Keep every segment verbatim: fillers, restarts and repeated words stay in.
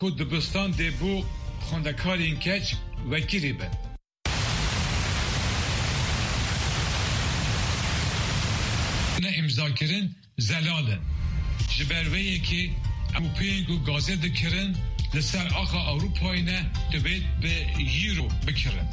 کو دبستان دی بو خوندکارین کچ وکیلی بن. نه امضا کرن زلالن. جبرویی که اوپین کو گازه دکرن لسر آخا اروپایی نه دوید به یورو بکرن.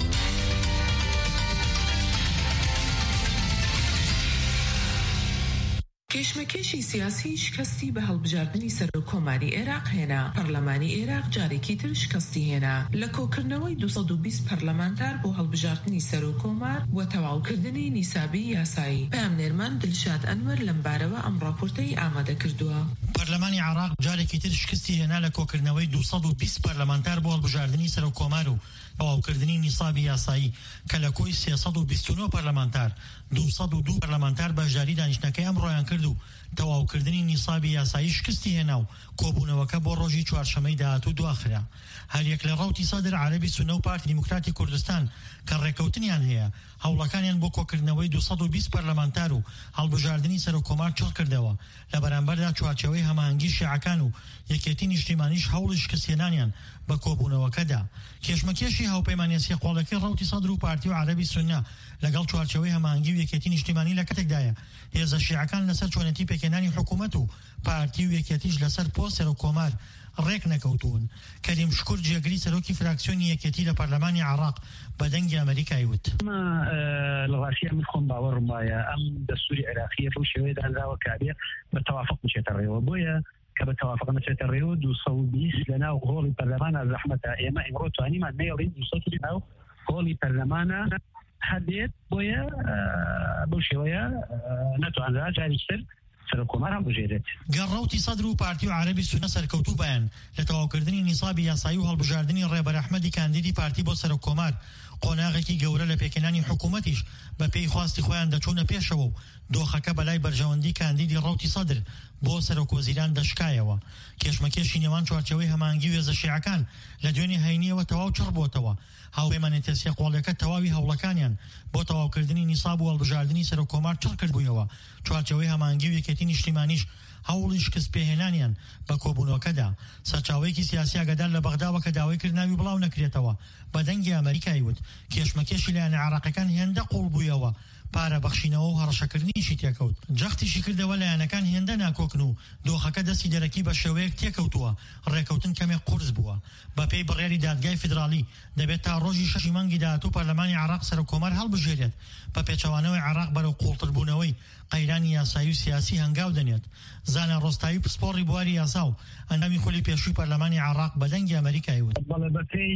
کشمکشی سیاسی شکستی به هەڵبژاردننی سەرۆکۆماری عێراق هێنا. پەرلەمانی عێراق جارێکی تر شکستی هێنا لە کۆکردنەوەی دووسەد و بیست پەرلەمانتار بۆ هەڵبژاردننی سەرۆکۆمار و تەواوکردنی نیسابی یاسایی. پامنێرمان دلشاد ئەنوەر لەم بارەوە ئەم ڕاپۆرتەی ئامادە کردووە. پەرلەمانی عێراق جارێکی تر شکستی هێنا لە کۆکردنەوەی دووسەد و بیست پەرلەمانتار بۆ هەڵبژاردننی سەرۆکۆمار و تەواوکردنی نیسابی یاسایی کە لە کۆی سێسەد و بیست و نۆ پەرلەمانتار دووسەد و دوو پەرلەمانتار بەشداری دانیشتنەکەی ئەمڕۆیان کرد و تەواوکردنی نیسابی یاسایی شکستی هێنا و کۆبوونەوەکە بۆ ڕۆژی چوارشەمەی داهاتوو دواخرا. هەریەک لە ڕەوتی سەدر عەرەبی سونە و پارتی دیموکراتی کوردستان کە ڕێکەوتنیان هەیە هەوڵەکانیان بۆ کۆکردنەوەی دووسەد و بیست پەرلەمانتار و هەڵبژاردننی سەرۆکۆمار چڕ کردەوە. لە بەرامبەردا چوارچێوەی هەماهەنگی شیعەکان و یەکێتی نیشتیمانیش هەوڵی شکستهێنانیان بە کۆبوونەوەکەدا. کێشمەکێشی هاوپەیمانیە سێقۆڵەکەی ڕەوتی سەدر و پارتی و عەرەبی سونە لەگەڵ چوارچێوەی هەماهەنگی و یەکێتی نیشتیمانی لە کاتێکدایە هێزە شیعەکان لەسەر چۆنەتی پێکهێنانی حکوومەت و پارتی و یەکێتیش لەسەر پۆست سەرۆکۆمار ڕێک نەکەوتون. کەریم شکور جێگری سەرۆکی فراکسیۆنی یەکێتی لە پەرلەمانی عێراق بە دەنگی ئەمریکای وت لە ڕاستیە من خۆم باوەڕم وایە ئەم دەستوری عێراقی ڕوو شێوەیە دانراوە کابێ بە تەوافق بچێتە ڕێوە. بۆیە کە بە تەوافق نەچێتە ڕێوە دووسەد و بیست لەناو هۆڵی پەرلەمانە زەحمەتە. ئێمە ئێمڕۆ توانیمان نەیەڵین دووسەد لەناو هۆڵی پەرلەمانە هەبێت. بۆیە بەو شێوەیە نەتوانرا جاریشتر سەرۆکۆمار هەڵبژێرێت. گەڕەوتی سەدر و پارتی و عەرەبی سونە سەرکەوتوو بەیان لە تەواوکردنی نیسابی یاسایی و هەڵبژاردننی ڕێبەر ئەحمەدی کاندیدی پارتی بۆ سەرۆکۆمار قۆناغێکی گەورە لە پێکهێنانی حکوومەتیش بە پێی خواستی خۆیان دەچوونە پێشەوە و دۆخەکە بەلای بەرژەوەندی کاندیدی ڕەوتی سەدر بۆ سەرۆکوەزیران دەشکایەوە. کێشمەکێشی نێوان چوارچێوەی هەماهەنگی و هێزە شیعەکان لە دوێنێ هەینیەوە تەواو چڕ بۆتەوە. هاوپەیمانیەتە سێقۆڵەکە تەواوی هەوڵەکانیان بۆ تەواوکردنی نیساب و هەڵبژاردننی سەرۆکۆمار چڕ کردبوویەوە. چوارچێوەی هەماهەنگی و یەکێتی نیشتیمانیش هەوڵی شکست پێهێنانیان بە کۆبوونەوەکەدا. سەرچاوەیەکی سیاسی ئاگادار لە بەغداوە کە داوای کرد ناوی بڵاو نەکرێتەوە بە دەنگی ئەمریکای وت کێشمەکێشی لایەنە عێراقیەکان هێندە قوڵ بوویەوە پارە بەخشینەوە و هەڕەشەکردنیشی تێکەوت. جەختیشی کردەوە لایەنەکان هێندە ناکۆکن و دۆخەکە دەستی دەرەکی بە شێوەیەک تێکەوتووە. ڕێکەوتن کەمێک قورس بووە. بە پێی بڕیاری دادگای فیدرالی دەبێت تا ڕۆژی شەشی مانگی داهاتوو پەرلەمانی عێراق سەرۆکۆمار هەڵبژێرێت بە پێچەوانەوەی عێراق بەرەو قوڵتربوونەوەی قەیرانی یاسایی و سیاسی هەنگاو دەنێت. زانە ڕۆستاوی پسپۆڕی بواری یاسا و ئەندامی خۆلی پێشووی پەرلەمانی عێراق بە دەنگی ئەمریکای وت بەڵێ بە پێی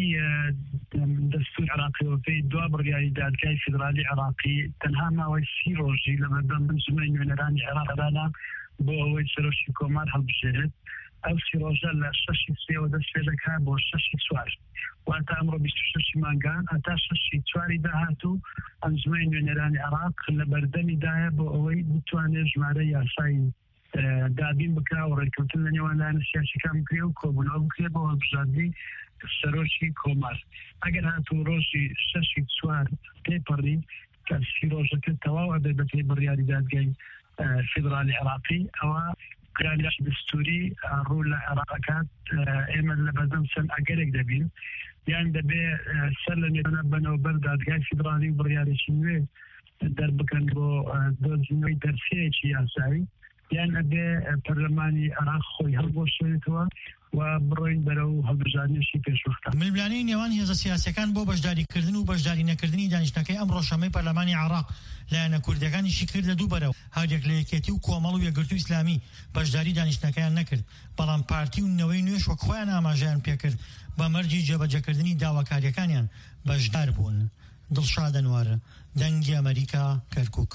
دەستوری عێراقی و پێی دوا بڕیاری دادگای فیدرالی عێراقی تەنها ماوەی سی ڕۆژی لە بەردەم بنجمەی نوێنەرانی عێراقدانا بۆ ئەوەی سەرۆکی کۆمار هەڵبژێرێت. ئەو سی ڕۆژە لە شەشی سێوە دەست پێ دەکات بۆ شەشی چوار واتە ئەمڕۆ بیست و شەشی مانگان هەتا شەشی چواری داهاتوو ئەنجومەی نوێنەرانی عێراق لە بەردەمیدایە بۆ ئەوەی بتوانێت ژمارە یاسایی دابین بکا و ڕێککەوتن لە نێوان لایەنە سیاسیەکان بکرێ و کۆبوونەوە بکرێ بۆ هەڵبژاردنی سەرۆکی کۆمار. ئەگەر هاتوو ڕۆژی شەشی چوار پێپەڕی کە سی ڕۆژەکە تەواو ئەبێ بە پێی بڕیاری دادگای فیدرالی عێراقی ئەوە قرانیش دستوری ڕوو لە عێراقەکات ئێمە لە بەردەم چەند ئەگەرێک دەبین یان دەبێ سەر لە نێوانە بنەوەبەر دادگای فیدرالی و بڕیارێکی نوێ دەربکەن بۆ دۆزینەوەی دەرسەیەکی یاسایی یان ئەبێ پەرلەمانی عێراق خۆی هەڵبۆشێتەوە و بڕۆین بەرەو هەڵبژاردنێکی پێشوەختە. ململانەی نێوان هێزە سیاسیەکان بۆ بەشداریکردن و بەشداری نەکردنی دانیشتنەکەی ئەم ڕۆژەمەی پەرلەمانی عێراق لایەنە کوردەکانیشی کردە دوو بەرەو. هەردێک لە یەکێتی و کۆمەڵ و یەکگرتووی ئیسلامی بەشداری دانیشتنەکەیان نەکرد، بەڵام پارتی و نەوەی نوێش وەک خۆیان ئاماژەیان پێکرد بە مەرجی جێبەجێکردنی داواکاریەکانیان بەشدار بوون. دڵشاد ئەنوەر، دەنگی ئەمریکا، کەرکووک.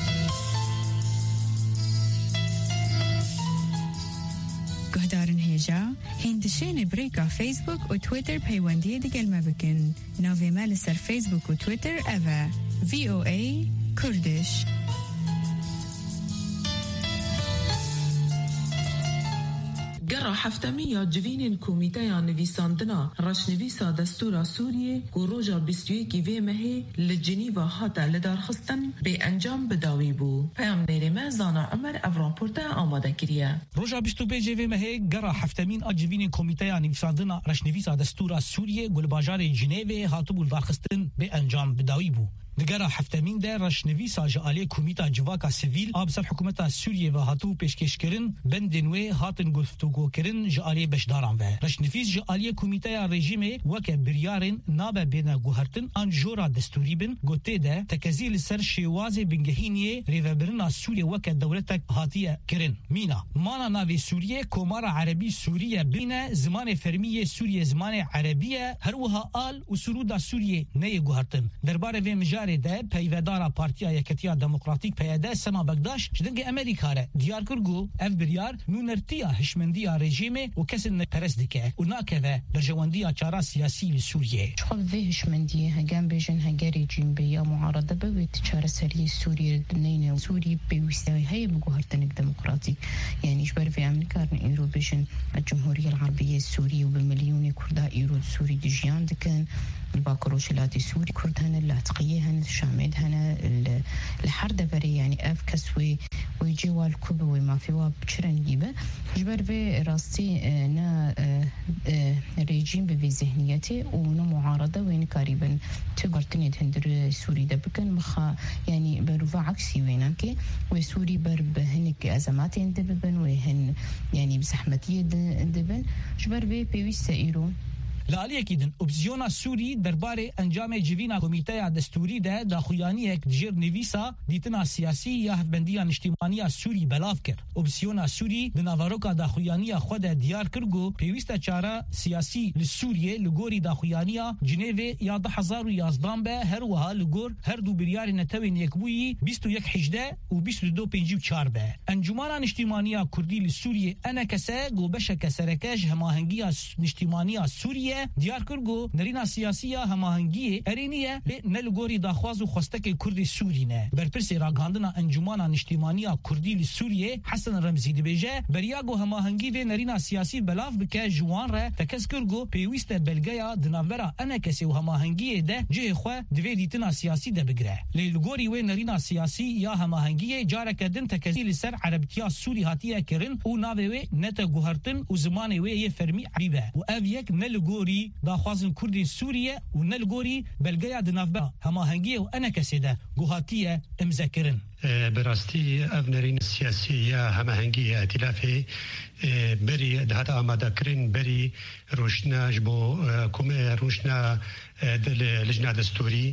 گهدارن هێژا هێندشێنە برێکا فیسبوک و تویتر پەیوەندیە دەگەلمە بکن. ناوێمە لەسەر فیسبوک و تویتر ئەڤە ڤی ئۆ ئەی کوردش. گرا هفتمی یا جوین کمیته یا نویساندنا رشنویسا دستور سوریه گروجا بیست و یک وی مهی لجنیوا هاتا لدارخستن به انجام بداوی بو. پیام نیرمه زانا عمر افراپورتا آماده کریه. روجا بیست و پنج وی مهی گرا هفتمین جوین کمیته یا نویساندنا رشنویسا دستور سوریه گلباجار جنیو هاتو لدارخستن به انجام بداوی بو. دگرا هفتمین ده رشنویسا جالی کمیتا جواکا سیویل آبسر حکومت سوریه و هاتو پیشکش کرن بندنوی هاتن گفتگو کرن جالی بشداران و رشنویس جالی کمیتا رژیم وک بریارن ناب بین گوهرتن ان جورا دستوری بن گوته ده تکزیل سر شواز بنگهینی ریوبرنا سوریه وک دولتک هاتیه کرن مینا مانا ناوی سوریه کومار عربی سوریه بین زمان فرمی سوریه زمان عربیه هر وها آل و سرودا سوریه نه گوهرتن درباره و مجار ده پیودارا پارتیا یکتیا دموکراتیک پیاده سما بگداش جدنگ امریکا ره دیار کرگو اف بریار نونرتیا هشمندیا رژیم و کسن پرست دکه و ناکه برجواندیا چارا سیاسی لسوریه شخص في هشمندیه هنگام بیجن هنگاری جیم بیا معارضه بوید چار سری سوریه دنینه سوریه بویستوی های بگوهرتنک دموکراتیک یعنی اجبار في امریکا ایرو بیجن الجمهوريه العربيه السوريه وبمليون كردا ايرو سوري دجيان دكن الباكروشلاتي سوري كرد هنا اللاحقيه هنا الشامد هنا الحرده بري يعني اف كسوي ويجي والكوب وما في وبشرن جيبه جبر في راستي نا ريجيم بفي ذهنيتي ونو معارضه وين قريبا تقرتني هندر سوري دبكن مخا يعني برفع عكسي وينك وسوري برب هنك ازمات دبن وهن يعني بزحمتيه دبن جبر في بيويس ايرو لعلی اکیدن اپزیونا سوری درباره انجام جوینا کمیته دستوری ده داخویانی یک دجر نویسا دیتنا سیاسی یا هفبندیان اجتماعی سوری بلاف کرد. اپزیونا سوری دناواروکا داخویانی خود دیار کرگو پیوسته چاره سیاسی لسوریه لگوری داخویانی جنیو یا ده هزار و یازدان به هر وها لگور هر دو بریار نتوین یکبویی بیست و یک حجده و بیست و دو پنجی و چار به. انجمانان اجتماعی کردی لسوریه انا کسه گو بشه کسرکش هماهنگی اجتماعی سوریه دیار کرگو نرینا سیاسی هماهنگی ارینیه به نلگوری داخواز و خواستک کردی سوری نه برپرسی راگاندنا انجمانان اجتماعی کردی سوریه حسن رمزی دبیجه بریاگو هماهنگی و نرینا سیاسی بلاف بکه جوان ره تکس کرگو پیوست بلگیا دناورا انا کسی و هماهنگی ده جه خو دوی دیتنا سیاسی ده بگره للگوری و نرینا سیاسی یا هماهنگی جارک دن تکزیل سر عربتیا سوری هاتیه کرن او ناوی و نت گوهرتن و زمان و یه فرمی عبیبه و او یک نلگوری داخوازن کردی سوریه و نلگوری بلگیا دنافبا هماهنگی و انا کسی ده گوهاتیه امذکرن براستی افنرین سیاسی یا هماهنگی ائتلافی بری دهات آماده کرن بری روشنا جبو کم روشنا لجنه دستوری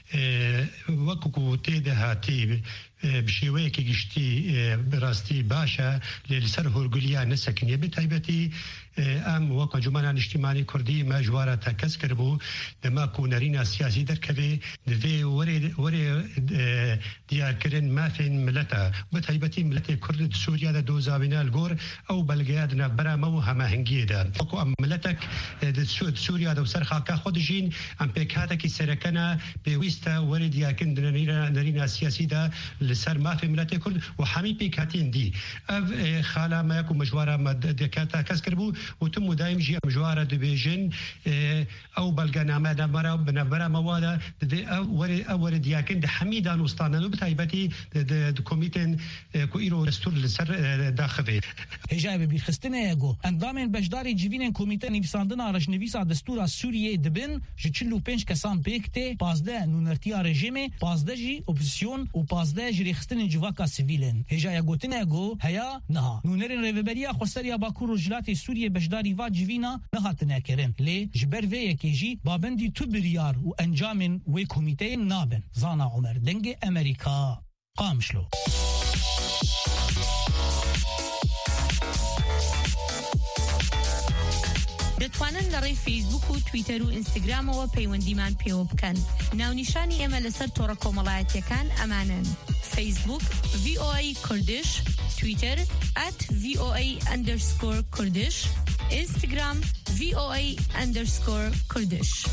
وکو تیده هاتی بشیوه که گشتی براستی باشه لسر هرگولیا نسکنیه بتایبتی ام وکو جمعان اجتماعی کردی مجواره تکس کربو دما کونرین سیاسی درکوی دوی وری وری دیار کرن ما فين ملتا بتایبتی ملت کرد سوریا د دو زاوینا الگور او بلگیادنا برا مو هماهنگی ده وکو ام ملتک د سوریا د سرخا کا خودجین ام پکاته کی سرکنا بويستا وری دیار کن نرینا نرینا سیاسی ده لسر ما في ملت کرد و حمی پکاتین دی اف خالا ما کو مجواره مد دکاتا کس کربو و تم دایم جی مجواره د بیجن او بلگنا ما د مرا بنبرا مواده د وری اور دیار کن د حمیدان استانو بتایبتی د کمیتن کو ایرو دستور لسر داخله هجای به بیرخستنه گو اندامن بجداری جوینن کمیته نویساندنا رشنویسا دستور سوریه دبن چلو پنج کسان پکته پازده نونرتیا رژیم پازده جی اپوزیسیون و پازده جریخستن جواکا سیویلن هجای گوتنه گو هيا نه نونرن ریوبریا خسریا باکو رجلات سوریه بجداری وا جوینا نهاتنه کرن لی جبر وی کیجی بابندی تو بریار و انجامن و کمیته نابن زانا عمر دنگ امریکا قامشلو دەتوانن لەڕێی فیسبوک و تویتەر و ئینستاگرامەوە پەیوەندیمان پێوە بکەن. ناونیشانی ئێمە لەسەر تۆڕە کۆمەڵایەتیەکان ئەمانن: فیسبوک V O A کوردش، تویتەر at V O A underscore کوردش، ئینستاگرام V O A underscore کوردش.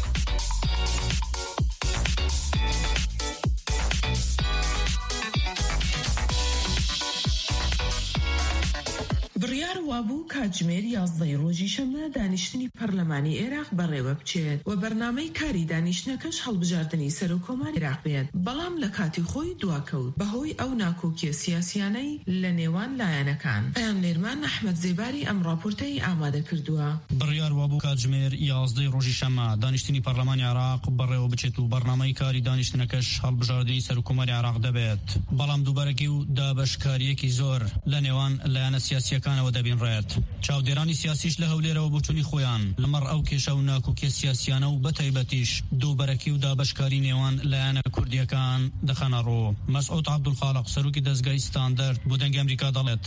بڕیار وابوو کاتژمێر یازدەی ڕۆژی شەمە دانیشتنی پەرلەمانی عێراق بەڕێوە بچێت و بەرنامەی کاری دانیشتنەکەش هەڵبژاردننی سەرۆکۆماری عێراق بێت، بەڵام لە کاتی خۆی دواکەوت بەهۆی ئەو ناکۆکیە سیاسیانەی لە نێوان لایەنەکان. پەیامنێرمان ئەحمەد زێباری ئەم راپۆرتەی ئامادە کردووە. بڕیار وابوو کاتژمێر یازدەی ڕۆژی شەمە دانیشتنی پەرلەمانی عێراق بەڕێوە بچێت و بەرنامەی کاری دانیشتنەکەش هەڵبژاردننی سەرۆکۆماری عێراق دەبێت، بەڵام دووبارەکی و دابەشکاریەکی زۆر لە نێوان لایەنە سیاسیەکانەوە دەبینڕێت. چاودێرانی سیاسیش لە هەولێرەوە بۆچوونی خۆیان لەمەڕ ئەو کێشە و ناکۆکیە سیاسیانە و بەتایبەتیش دووبەرەکی و دابەشکاری نێوان لایەنە کوردیەکان دەخەنە ڕۆ. مەسعود عەبدولخالق سەرۆکی دەزگای ستاندەرد بۆ دەنگی ئەمریکا دەڵێت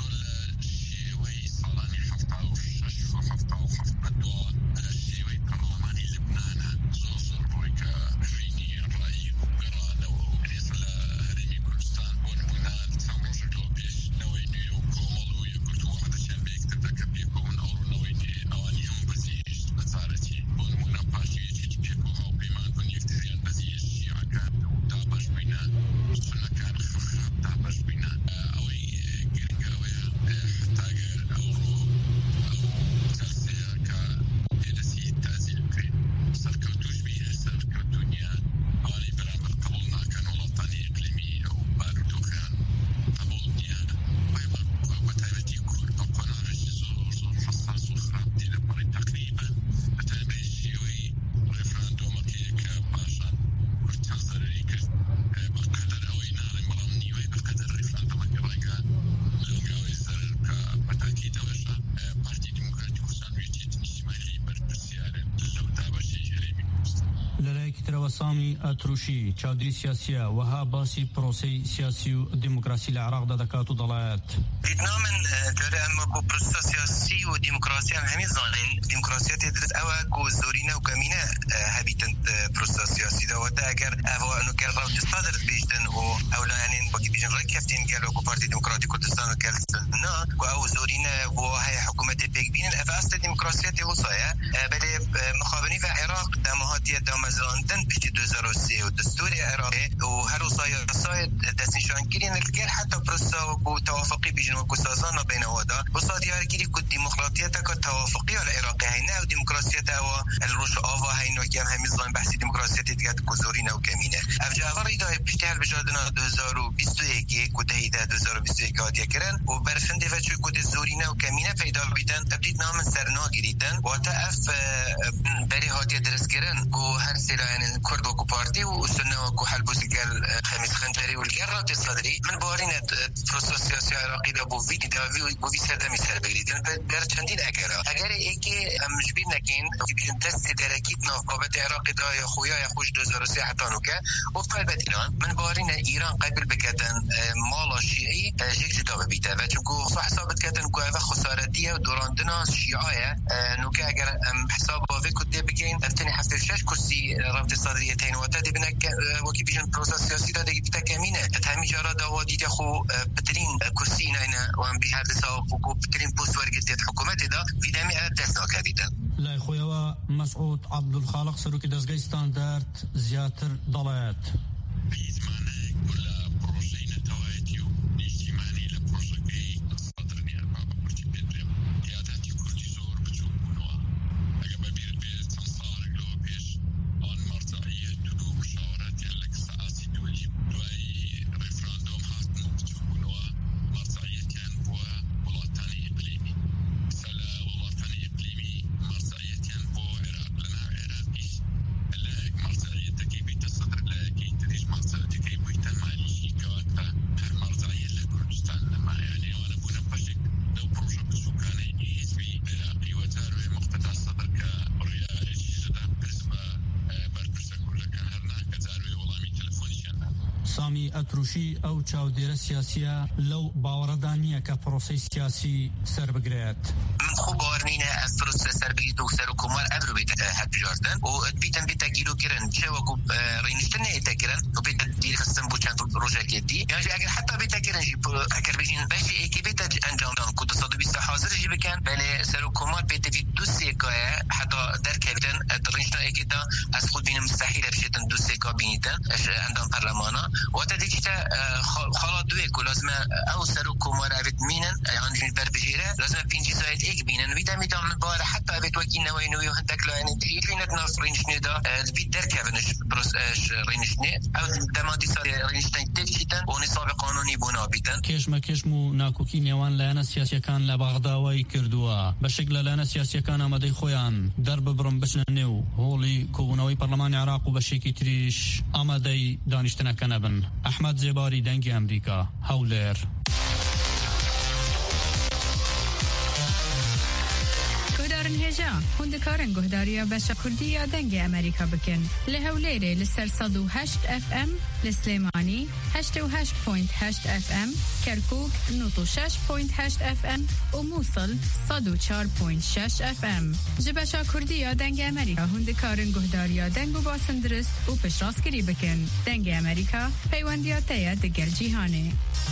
سامی ئەتروشی چاودێری سیاسیە وەها باسی پرۆسەی سیاسی و دیموکراسی لە عێراقدا دەکات و دەڵێت دیدنا من جارێ ئەمە بۆ پرۆسە سیاسی و دیموکراسیان هەمی زانین دیموکراسیە تێدرێت ئەوە کۆ زۆرینە و کەمینە هەبیتن پرۆسە سیاسیداوەتە ئەگەر ئەوە نوکەر ڕاوتستا دەرت بێژتن و ئەولایانین وەکی بیژن ڕێک کەفتین گەل وەکو پارتی دیموکراتی کوردستان و گەلنا و ئەو زۆرینە بۆ هەیە حکوومەتی پێک بینن ئەوە ئەستە دیموکراسیە تێوسایە بەلێ مخابنی و عێراق دامەهاتیە دامەزاندن پشتی دو هزار و سه و دستوری عراقی و هر وصايا وصايا دستنشان گیرین الگر حتی پروسا و توافقی بیجن و کسازان بین وادا وصا دیار گیری که دموکراتیت که توافقی العراقی هی نه و دموکراسیت و الروش آوا هی نو که همین زمان بحثی دموکراسیت دیگه کوزوری نو کمینه افجاور ایده پشتی هر بجادنا دو هزار و بیست و یک کده ایده دو هزار و بیست و یک آدیا کرن و برفنده و چه کده زوری نو کمینه پیدا بیتن ابدید نام سرنا گیریدن و تا اف بری هاتیه درس کرن و هر سلاین کرد و پارتی و سنه و حلبوسی گل خميس خنجري والجرات الصدري من بورينا بروسس سياسي عراقي ده بو فيدي ده بو في سردمي سربري ده در چندين اگرا اگر ايكي مش بينكين بيجن تست دركيت نقابه عراقي ده يا خويا يا خوش دو هزار و سه حتى نوكا وفالبت ايران من بورينا ايران قبل بكتن مالا شيعي جيك جدا ببيته و چونكو حسابت كتن كو اوا خسارتيه دوراندنا شيعه نوكا اگر حساب و كده بكين افتني حفل شش كرسي رابطه الصدريه تين وتدي بنك وكي بيجن بروسس سياسي ده دیگه کمینه تهمی جارا داوادی ده خو بترین کرسی اینا وام به هر حساب کو بترین پست ورگت حکومت ده ویدمی دست نکردن لا خویا مسعود عبدالخالق سروکی دزگای استاندارد زیاتر دلات سامی ئەتروشی ئەو چاودێرە سیاسیە لەو باوەڕەدانیە کە پرۆسەی سیاسی سەر بگرێت. من خوب باورنینە ئەس پرۆسە سەر بگریت و سەرۆکۆمار ئەبرۆ بێتە هەڵبژاردن و بیتن بێتە گیرۆکردن چه وەکو ڕێنیشتن نەیەتەکردن و بێتە دیرخستن بۆ چەند ڕۆژێکی دی یانجی ئەگەر حتا بێتەکردن ژی ئەگەر بێژین بەشی ئێکی بێتە ئەنجامدان کو دو سەد و بیست حاضر ژی بکەن بەلێ سەرۆکۆمار بێتە دو سێکایە حتا در کردن درنجنا اگدا از خود بین مستحیل بشیتن دو سه کابینیتن اندام پارلمانا و تا دیگه خالا دوی که لازم او سر و کمار اوید مینن هنجین بر بجیره لازم پینجی سایت ایک بینن ویدا میدام بار حتی اوید وکی نوی نوی و هندک لاین دیفینت ناف رینشنی دا بید در کبنش پروس رینشنی او دمادی سال رینشنی تکشیتن و نصاب قانونی بنا بیتن کشم کشمو ناکوکی نیوان لاینا سیاسی کان لبغداوی کردوا بشکل لاینا سیاسی کان آماده خویان در ببرم بچن نیو هولی کونوی پارلمان عراق و بشکی تریش آماده دانشتن کنبن احمد زباری دنگ امریکا هولر هجا هندکارن گهداریا بشا کردی دنگ امریکا بکن لهولیره لسر صد و هشت اف ام لسلیمانی هشت و هشت پوینت هشت اف ام کرکوک نوت و شش پوینت هشت اف ام و موصل صد و چار پوینت شش اف ام جبشا کردی دنگ امریکا هندکارن گهداریا دنگ و باسن درست و پشراسکری بکن دنگ امریکا پیوندیا تیا دگر جیهانه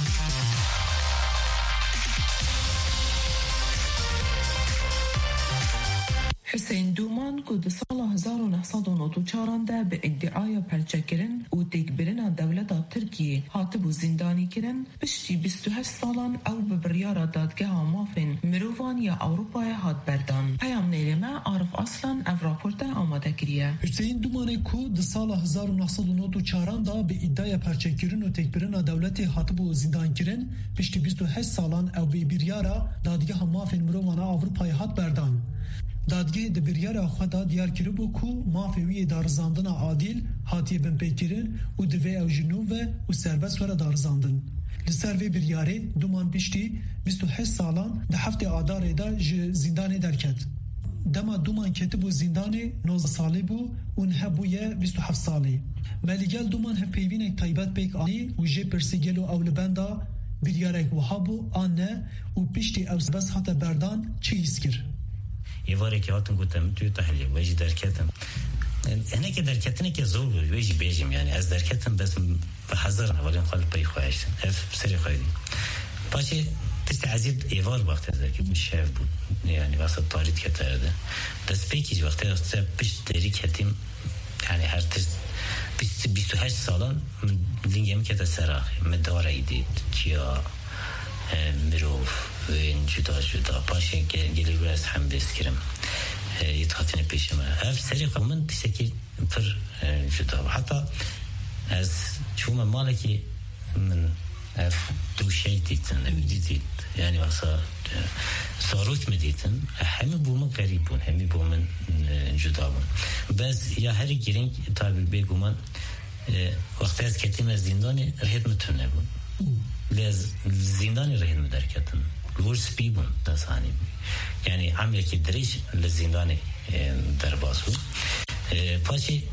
حسین دومان که در سال هزار و نهصد و نود و چهار ده به ادعای پرچکرن و تکبرن دولت ترکیه هاتب و زندانی کرن پشتی بیست و هشت سالان او به بریار دادگاه مافن مروان یا اروپای هات بردان پیام نیرمه عارف اصلا او راپورت آماده کریه. حسین دومان که در سال هزار و نهصد و نود و چهار ده به ادعای پرچکرن و تکبرن دولت هاتب و زندان کرن پشتی بیست و هشت سالان او به بریار دادگاه مافن مروان اروپای هات بردان. دادگاه د بریار خدا دیار کرده بو کو مافوی دارزاندن عادل هاتی بن پیکرین و دوی او جنوب و سربست ور دارزاندن لسر وی بریاره دومان پشتی بیست و هشت سالان ده هفته آدار دا زندان درکت دما دومان کتب و زندان نوزده ساله بو و نه بویه بیست و هفت ساله ملیگل دومان هف پیوین تایبت پیک آنی و جه پرسیگل و اولبندا بریاره وحابو آنه و پشتی او سربست هات بردان چیز کرد یه واره که هاتون گفتم توی تحلیل ویجی درکتم اینه که درکتنه که زور بود ویجی بیجیم یعنی از درکتم بس به هزار اولین خال پای خواهشتن اف سری خواهدیم باشه تست عزیز ایوار وقت از که بود شف بود یعنی واسه تاریت که ترده دست پیکیج وقتی از پیش دری کتیم یعنی هر تست بیست و هشت سالان لینگم که تسراخی مداره ایدید چیا مروف و این جدا جدا پاشه که گلی از هم بس کرم یتخاطین پیش ما اف سری قومن تیسه که پر جدا حتی از چوم مالکی من اف دوشی دیتن دیدید یعنی واسه ساروت مدیتن همه بومن غریب بون همه بومن جدا بون بس یا هر گیرنگ تابل بگو من وقتی از کتیم از زندان رهید متونه بون لیز زندانی رهید مدرکتن لورس بی بون دستانی بی یعنی هم یکی دریش لزندانی در باز بود پاچی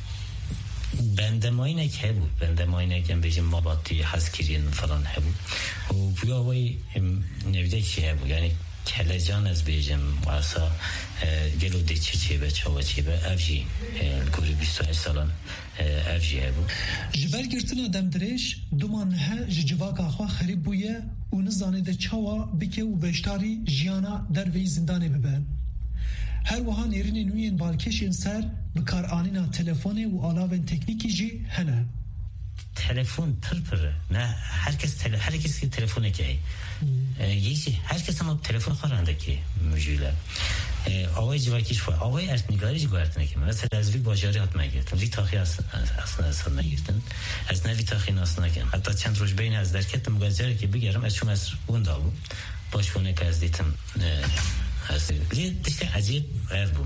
بندماینه که بود بندماینه که بیشیم ما باتی حس کرین فلان هبود و بیا وی نویده چی هبود یعنی کلجان از بیشیم واسه گلو دی چی چی به چاو چی به افجی گوری بیست و هشت سالان افجی هبود جبر گرتن آدم دریش دومان ها جواک آخوا خریب بویه و نزانه ده چاوا بکه و بشتاری جیانا در وی زندانه ببن هر وها نیرین نوین بالکشین سر بکار آنینا تلفون و آلاوین تکنیکی جی هنه تلفون پر پره نه هر کس تل... هر کس که تلفونه که یکی هر کس هم تلفون خورنده که موجوده آوای جواکیش فا آوای ارتنگاریش گوارت نکیم مثلا از وی باجاری حت مگیرتن وی تاخی اصلا اصلا نگیرتن از نوی تاخی ناس نکن حتی چند روز بین از درکت مگذاره که بگیرم از چون از اون داو باشونه که از دیتم هست لیه تشتی عجیب غیر بود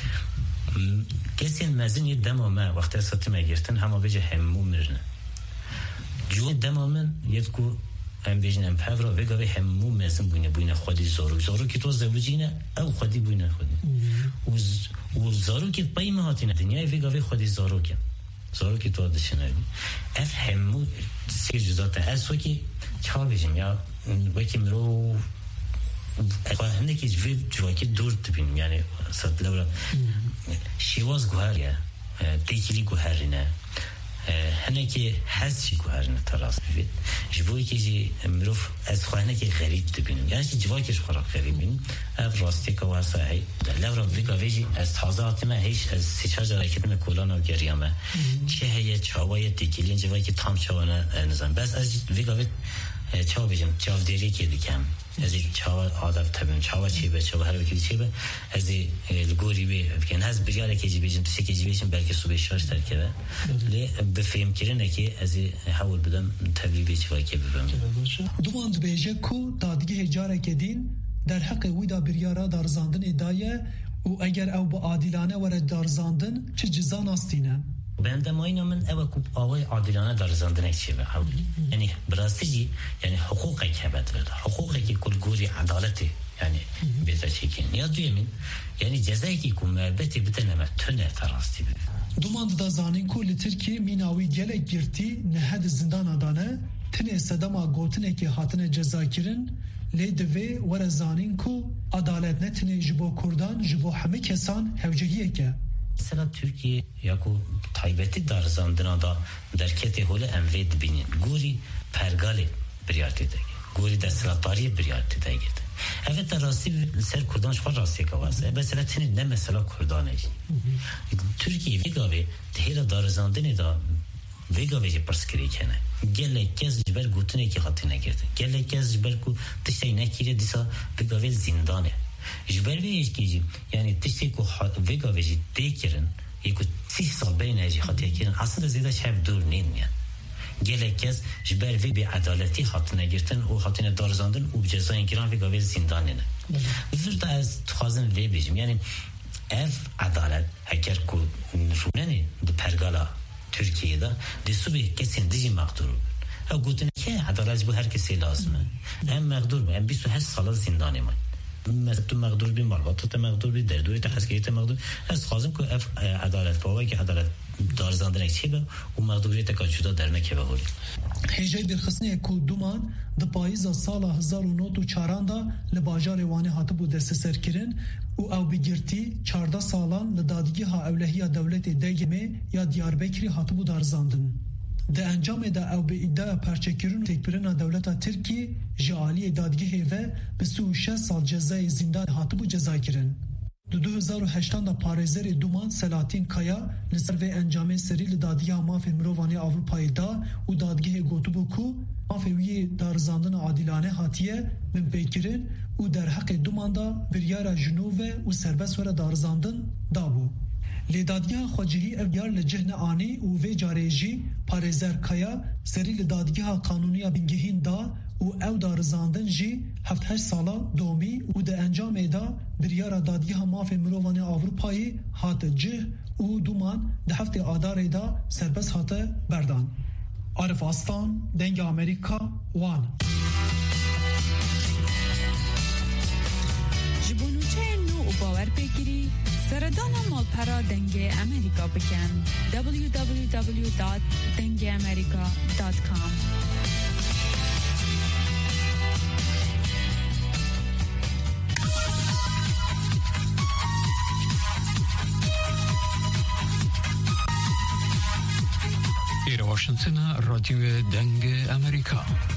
کسی مزین یه دم ما وقتی اساتی مگیرتن همه بجه همو مرنه جون دم من یه کو هم بیشن هم پاورا وگاوی همو مزین بونه بونه خودی زارو زارو که تو زوجینه او خودی بونه خودی و زارو که پای مهاتینه دنیای وگاوی خودی زارو که زارو که تو دشنه اف همو سیر جزاته از وکی چه بیشم یا وکی مرو خواهنده که جوی جواکی دور تبینیم یعنی صد لورا شیواز گوهر یا دیکیلی گوهری نه هنه که هست چی گوهرن تراس بید جبوی که جی مروف از خواهنه که غریب دبینم یعنی چی جوای که خورا غریب بینم اف راستی که واسه هی لورا ویگا ویجی از تازه آتیمه هیچ از سی چار جاره کتنم کولان و گریامه چه هیه چاوای دیگلین جوای که تام چاوانه نزم بس از ویگا وید چاو بیجم چاو دیری که دیکم از این چاو آدم تبیم چاو چی به چاو هر وکی چی به از این لگوری به بکن هز بریاله که جی بیجم تسی که جی بیجم بلکه صبح شاش ترکه لی بفهم کرنه که از این حول بدم تبلیغی چوای که ببم دوماند بیجه کو دادگی هجاره که دین در حق ویدا بریارا دارزاندن ادایه و اگر او با عادلانه ورد دارزاندن چه جزا ناستینه بنده ماینه من اوه کوب آوای عادلانه دارزاندن چیه به حولی یعنی براستی یعنی حقوقی که بدرد حقوقی که کل گوری عدالتی یعنی بیتا چیکین یا دویمین یعنی جزایی که کم محبتی بتنمه تنه تراستی بید دوماند دا زانین کو لترکی میناوی گله گرتی نهد زندان آدانه تنه صدما گوتنه که حاتنه جزا کرن لی دوی ور زانین کو عدالت نتنه جبو کردان جبو همه کسان هوجهیه که مثلا ترکیه یا کو تایبتی دارزاندنا دا درکت هول اموید بینین گوری پرگالی بریارتی دگی گوری دستلاتاری بریارتی دگی اوه در راستی سر کردانش خود راستی که واسه مثلا تینی نه مثلا کردانه ترکیه ویگاوی تهیر دارزاندنی دا ویگاوی جی پرسکری کنه گله کس جبر گوتنه که خاطی نگرده گله کس جبر کو تشتی نکیره دیسا ویگاوی زندانه جبر ویش کیجی یعنی تشتی کو ویگا ویجی دیکرن یکو سی سال بین ایجی خاطی کرن اصلا زیده شب دور نین میان گله کس جبر وی بی عدالتی خاطی نگرتن و خاطی دارزاندن و بجزا اینکران ویگا وی زندانه نه وزرده از خوازن وی بیجیم یعنی اف عدالت اگر کو روننی دو پرگالا ترکیه دا دیسو بی کسی اندیجی مقدور او گوتن که عدالت بو هر کسی لازمه هم مقدور بو هم بیست و هشت سال زندانه من تو مقدور بی مالبات تو مقدور بی دردوی تحسکیه تو مقدور از خوازم که اف عدالت باوی که عدالت دارزاندن اکسی با و مقدوریت که جدا در نکه بهوری هیجای درخصنی که دومان ده پاییز سال هزار و نود و چاران دا لباجار وانی حتی بود دست سر کرن و او بگیرتی چارده سالان لدادگی ها اولهی دولت دیگمه یا دیاربکری حتی بود دارزاندن ده انجام ده او به ادعا پرچکرون تکبرنا دولت ترکی جعالی دادگیه و به سی و شش سال جزای زندان حتی جزا کرن. دو دو هزار و هشت دا پارێزەرê دومان سلاطین kaya li ser vê encamê serî li dadiya mafên mirovanê Avrupayê da û dadgehê gotibû ku mafê wî darizandina adîlane hatiye binpêkirin û derheqê duman da biryara jinûve û serbest were darizandin dabû. Lêdadgeha xwecihî ev yar li cihne anî û vê carê jî parêzer kaya serî li dadgeha kanûniya bingehîn da û ew darizandin jî heft heşt sala domî û di encamê da biryara dadgeha mafên mirovanê Avrupayê hate cih û duman di heftê adarê da serbest hate berdan. Arif Aslan, Dengê Amerîka, Wan. Ji bo nûçeyên nû û bawerpêkirî seredana malpera Dengê Amerîka bikin w w w dot dengê amerika dot com. ایره واشنطن رادیو دنگ امریکا.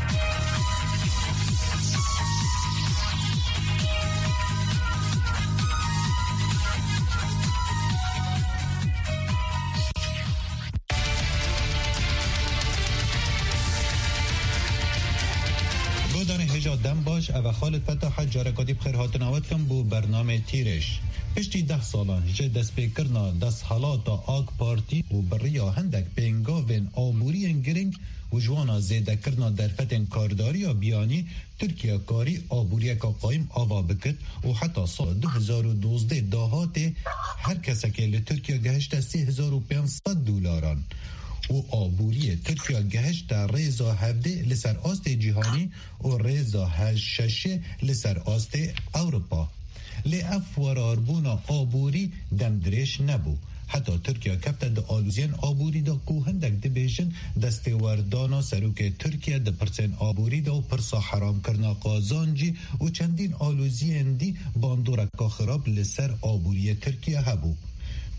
دم باش او خالد فتح جارکاتی بخیر هاتناوت کم بو برنامه تیرش پشتی ده سالان جه دست پیکرنا دست حالات آگ پارتی و بریا هندک پینگاوین آمورین گرنگ و جوانا زیده کرنا در فتن کارداری بیانی ترکیه کاری آبوریه که قایم آوا بکت و حتی سال دو هزار و دوزده داهات هر کسی که لترکیه گهشت سی هزار و پینصد دلاران و آبوری ترکیه گهشت در ریزا هفده لسر آست جهانی و ریزا هششه لسر آست اوروپا لی افوراربونا آبوری دم درش نبو حتی ترکیه کفت ده آلوزین آبوری ده کوهندک ده بیشن دسته وردانا سروک ترکیه ده پرسین آبوری ده و پرسا حرام کرنا قازانجی و چندین آلوزین دی باندورکا خراب لسر آبوری ترکیه هبو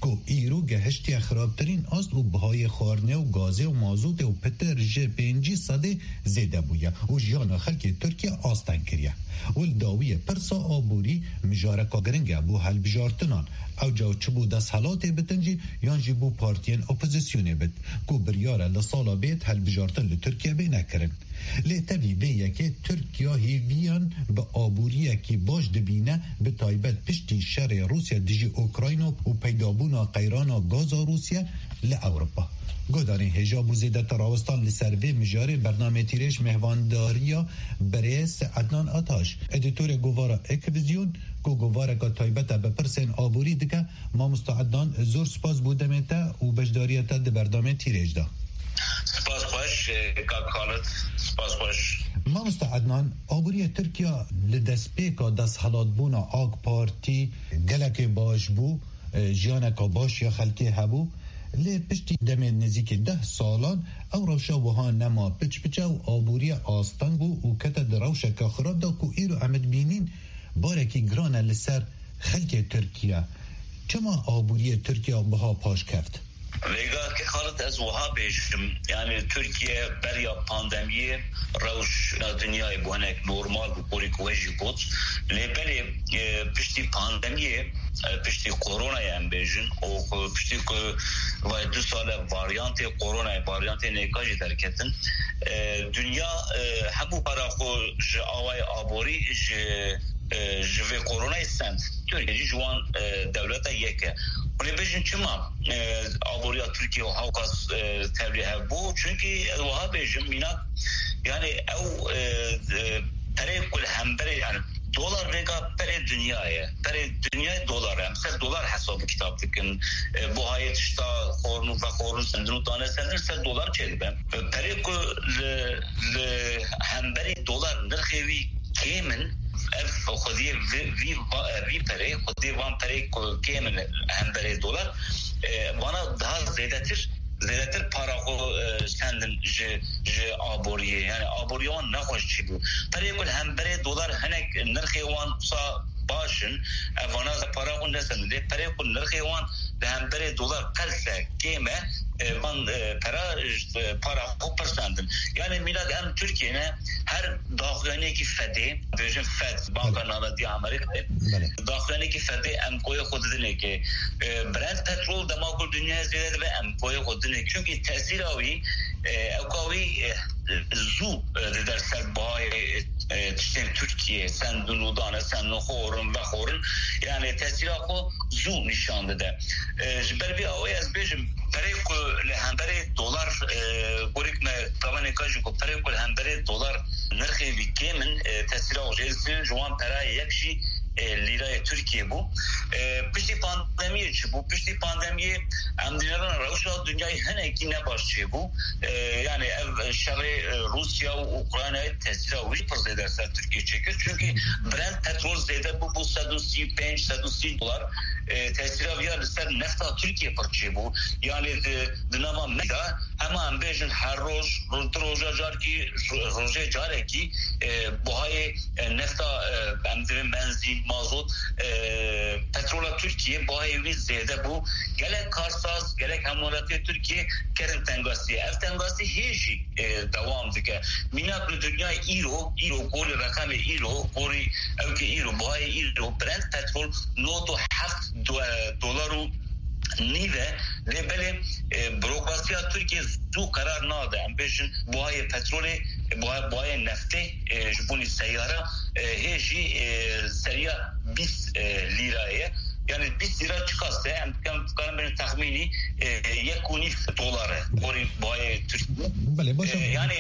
کو ایرو گهشتی خرابترین است و بهای خارنه و گازه و مازوت و پتر جه پنجی صده زیده بویا و جیان خلک ترکیه آستان کریه والداویه پرسا آبوری مجارکا گرنگه بو حل بجارتنان او جاو چبو دست حالات بتنجی یانجی بو پارتین اپوزیسیونه بد کو بریاره لسالا بیت حل بجارتن لترکیه بی نکرن لی تبی بیه که ترکیه هیویان با آبوریه که باش دبینه به تایبت پشتی شر روسیا دیجی اوکراین و پیدابونا قیرانا گازا روسیا لأوروپا گودارین هجاب و زیده تراوستان لسروی مجاری برنامه تیرش مهوانداریا بریس عدنان آتاش ادیتور گوارا اکویزیون کو گوارا که تایبت بپرسین آبوری دکه ما مستعدان زور سپاس بودمتا و بجداریتا ده برنامه تیرش دا سپاس خوش کاکالت سپاس خوش ما مستعدنان آبوری ترکیه لدسپیکا دست حالات بونا آگ پارتی گلک باش بو جیانکا باش یا خلکی هبو لی پشتی دمین نزیک ده سالان او روشا وها نما پچ پچا و آبوری آستان بو و کتا در روشا که خراب دا کو ایرو عمد بینین بارکی گرانه لسر خلک ترکیه چما آبوری ترکیه بها پاش کفت؟ ویگا که خالد از وها بیشم یعنی ترکیه بریا پاندمیه روش دنیای بوهنک نورمال بو پوری کوهجی بود لیبلی پشتی پاندمیه پشتی کرونا یم بیشن و پشتی که وای دو سال واریانت کرونا واریانت نیکاجی درکتن دنیا همو برا خو آوای آبوری جوی کرونا استند ترکیه جوان دولت یکه اونی بیشن چما آبوریا ترکیه و هاوکاس تبلیغ بو چونکی وها بیشم مینا یعنی او پره کل همبره یعنی dolar vega pere dünyaya, pere dünya dolar hem ser dolar hesabı kitap dikin bu hayat işte kornu ve korun sendru tane sendir ser dolar çelbem pere ko le le hemberi dolar nırxevi kemin ev خودی وی وی پره خودی وان پره kemin hemberi dolar bana daha zedetir زیادتر پارا خو سندن ج ج آبوریه یعنی آبوریان نخوش چی بود پری کل هم بره دلار هنگ نرخی وان سا باشن افانا پارا خو نسند پری کل نرخی وان هم بره دلار قلسه کیمه وان پرا پارا خو پرسندن یعنی میلاد ام ترکیه نه هر داخلانی کی فدی بجن فد بانک نالدی آمریکا داخلانی کی فدی ام کوی خود دنه که برند پترول دماغ دنیا زیاد و ام کوی خود دنه çünkü tesir avi evkavi zu der serbay işte Türkiye sen dunudan sen nohorun ve horun yani tesir ako zu nişandı da jiber bir avaz bejim parayko lehambere dolar gorikme tavane kajiko parayko lehambere dolar nırxı bir kemin tesir o jelsi juan parayı yakşi liraya Türkiye bu. Pişti pandemiye çi bu. Pişti pandemiye amdinaran Rusya dünyayı heneki ne başçı bu. Yani ev şerri Rusya ve Ukrayna'yı tesir avi pırz ederse Türkiye çekiyor. Çünkü Brent petrol zeyde bu bu sadusi penç sadusi dolar tesir avi ser nefta Türkiye pırçı bu. Yani dinama mega hemen bejin her roz roja jar ki roja jar ki bu hay nefta amdirin benzin mazot e, petrola Türkiye bu ayı zede bu gerek Karsaz gerek Hamuratya Türkiye kerim tengasi ev tengasi heji e, devam dike minaklı dünya euro euro gol rakam euro gori evki euro bu ayı euro Brent petrol notu haft dolaru nive lebele e, bürokrasiya Türkiye zu karar nada ambeşin bu ayı petrole bu ayı, bu ayı nefte e, jubuni seyyara e, heji e, seriya biz e, liraya yani biz lira çıkarsa hem benim tahmini e, yekuni doları bu ayı Türkiye e, yani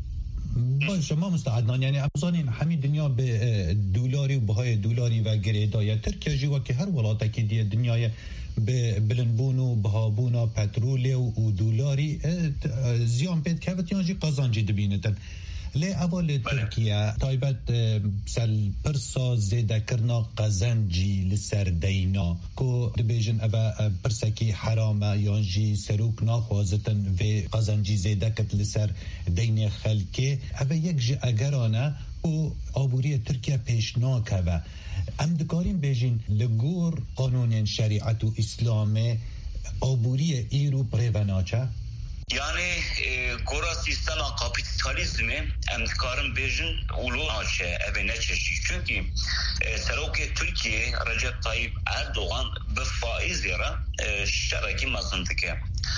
باشه ما مستعدان یعنی افزانین همین دنیا به دلاری و بهای دلاری و گریدای ترکیه جوا که هر ولاته که دی دنیای به بلنبون و بهابون و پترول و دلاری زیان پید که یانجی قازانجی دبینتن لی اول ترکیه تایبت سل پرسا زیده کرنا قزنجی لسر دینا کو دبیجن اوه پرسکی حرامه یانجی سروک ناخوازتن و قزنجی زیده کت لسر دین خلکه اوه یک جی اگرانه او آبوری ترکیه پیشناکه و ام دکاریم بیجین لگور قانون شریعت و اسلام آبوری ایرو پریوناچه؟ yani e, gora sistema kapitalizmi emdikarın bejin ulu naçe eve ne çeşit çünkü e, seroke Türkiye Recep Tayyip Erdoğan bir faiz yara e, şaraki masındaki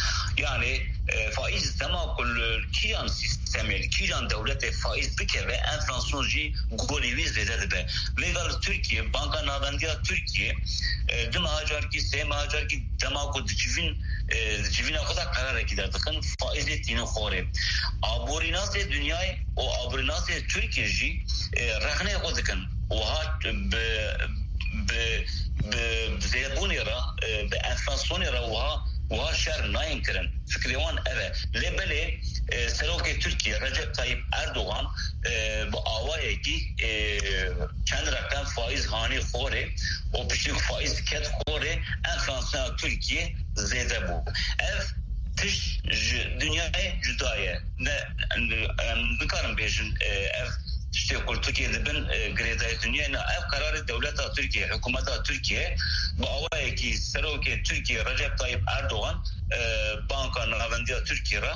yani e, faiz tema kul kiyan sistemi kiyan devlete faiz bike ve enflasyonji golevi zede be legal Türkiye banka navendiya Türkiye e, dim hacar ki sem hacar ki tema ko dicivin civina kadar karar giderdikin faiz ettiğini khore aburinase dünyayı o aburinase Türkiye'ji rahne kodukin oha be be be zeyabun yara be enflasyon yara oha oha şer nayin kirin fikrivan evet lebeli seroke Türkiye Recep Tayyip Erdoğan bu avaya ki kendi rakam faiz hani khore o pişlik faiz ket khore enflasyon Türkiye zede bu ev tiş dünyaya cüdaya ne nıkarım bejin ev işte Türkiye'de ben gredayı dünyaya ev kararı devleta Türkiye hükümeta Türkiye bu avaya ki seroke Türkiye Recep Tayyip Erdoğan banka navendiya Türkiye'ye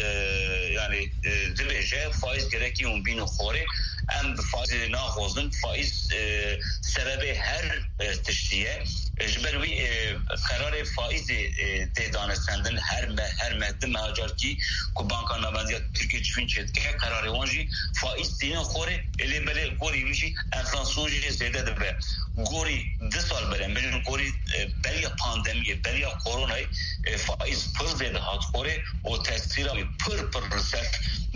yani dibece faiz gerekiyor bin khore em faiz naxozun faiz sebebi her tiştiye jberwi karar faiz tedane sendin her her mehdi macar ki ku banka navendiya Türkiye çfin çetke kararı wanji faiz din khore ele bele gori wici enflasyon ji zede de be gori de sal bele ben gori belya pandemi belya korona faiz pır zede hat khore o tesira pır pır ser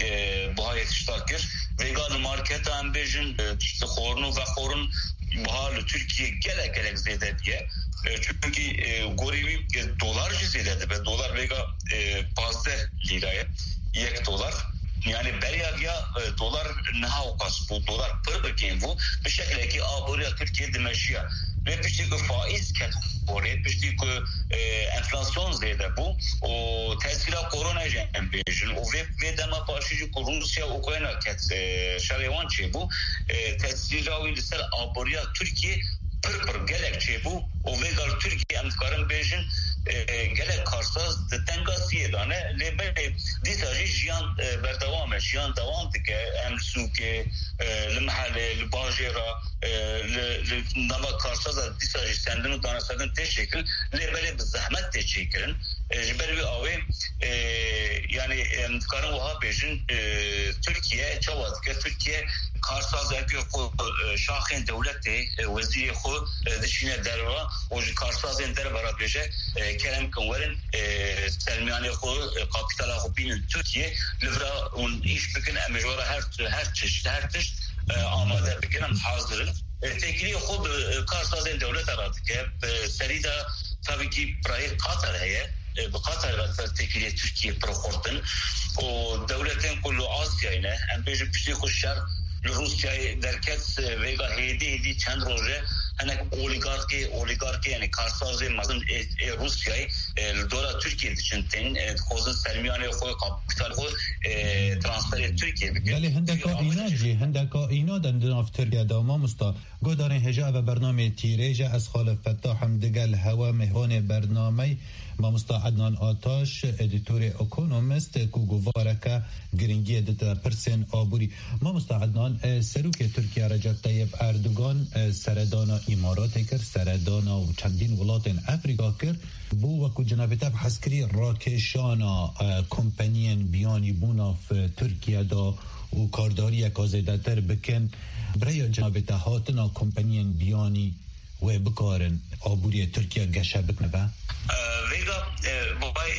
bu hayat iştakir vegan market ambejin işte korunu ve korun bahalı Türkiye gerek gerek zede diye çünkü gorivi dolarcı zede be dolar vega pazda liraya yek dolar yani berya dolar naha okas bu dolar pır bakayım bu bir şekilde ki aburiya Türkiye dimeşiya ve bir şey faiz ket oraya bir şey enflasyon zede bu o tesira korona jembejin o ve ve dema parçacı Rusya Ukrayna ket şarıvan şey bu tesira ulusal aburiya Türkiye pır pır gerekçe bu o ve gal Türkiye emkarın bejin gelek karsaz tengasiye dane lebe disaji jiyan berdevam jiyan devam dike em suke limhale libajera le nava karsaz disaji sendinu dane sakın teşekkür lebele bir zahmet teşekkürün jiberi avi yani emkarın oha bejin Türkiye çavadike Türkiye karsaz yapıyor şahın devleti veziri xo dişine derva o karsazın derva beje Kerem Kanwar'ın sermayani xo kapitala xo bin Türkiye livra un iş bikin emjora her her çeşit her çeşit amade bikin hazırın tekli xo karsazın devlet aradı ki serida tabii ki prayı Katar heye bu Katar tekli Türkiye prokortun o devletin kullu Asya'yla em beje pişti xuşar Rusya'yı derket vega hedi hedi çend roje hani oligarki oligarki yani karsazı mazın Rusya'yı dola Türkiye için ten kozun sermayane koy kapital koy transfer et Türkiye ولی هندکا اینا جی هندکا اینا دندن اف ترکیه داما مستا گودارن هجا و برنامه تیریجا از خالف فتاح حمدگل هوا مهوان برنامه ما مستا عدنان آتاش ادیتور اکونومیست کو گوارکا گرینگی دتا پرسن آبوری ما مستا عدنان سروک ترکیه رجب طیب اردوغان سردانا امارات کر سردانا و چندین ولات افریقا کر بو وکو جنابتاب حسکری راکشانا کمپانین بیانی بونا ف ترکیه دا و کارداری اکازیده تر بکن برای جنابتا هاتنا کمپانین بیانی و بکارن آبوری ترکیه گشه بکنه با؟ ویگا بابای